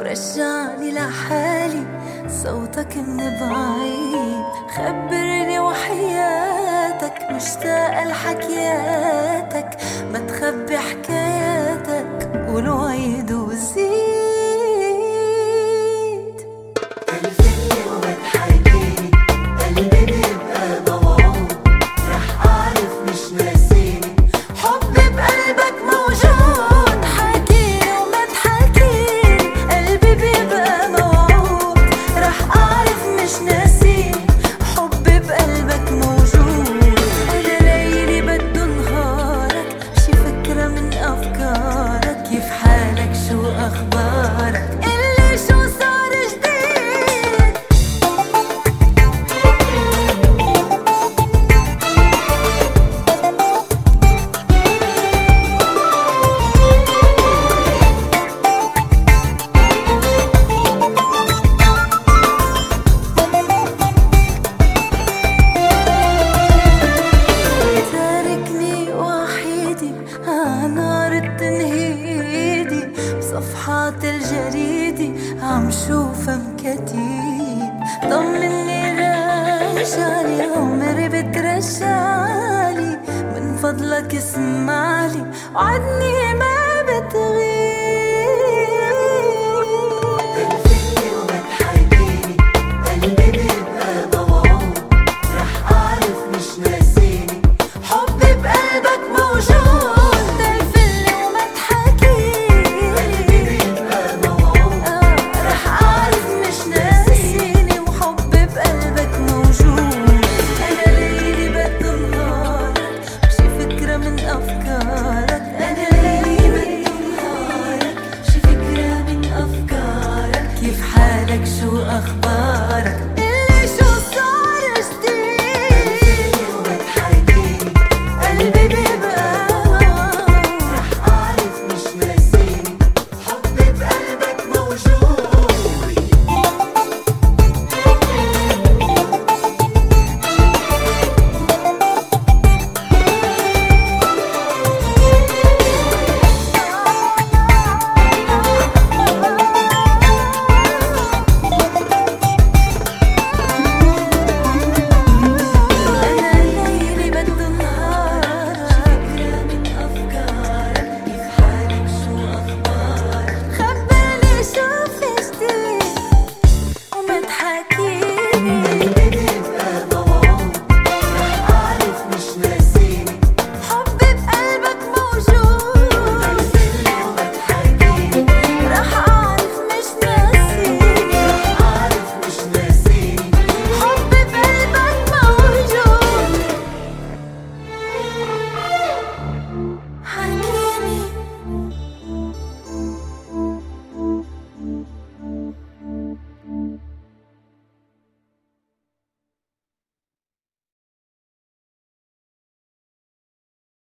ورجعني لحالي صوتك من بعيد. خبرني وحياتك مشتاقة لحكياتك، ما تخبي حكاياتك قول وعيد وزيد. تلفتني وما تحكيني قلبي بيبقى موعود، رح أعرف مش ناسيني حبي بقلبك موجود. حكيني وما تحكيني قلبي بيبقى موعود، رح أعرف مش ناسيني حبي بقلبك موجود. أنا ليلي بده نهارك، شي فكرة من أفكارك، كيف حالك شو أخبارك قلي شو صار جديد. تاركني وحيدي نار التنهيدي، بصفحات الجريدة عم شوفها مكتيب. طمني رجالي عمري بترجالي، من فضلك اسمعلي وعدني ما بتغيب. تلفتني وما تحكيني قلبي بيبقى موعود، رح أعرف مش ناسيني حبي بقلبك موجود. تلفلي وما تحكيني قلبي بيبقى موعود، رح أعرف مش ناسيني وحبي بقلبك موجود. أنا ليلي بده نهارك، شي فكرة من أفكارك. أنا ليلي بده نهارك، شي فكرة من أفكارك، كيف حالك شو أخبارك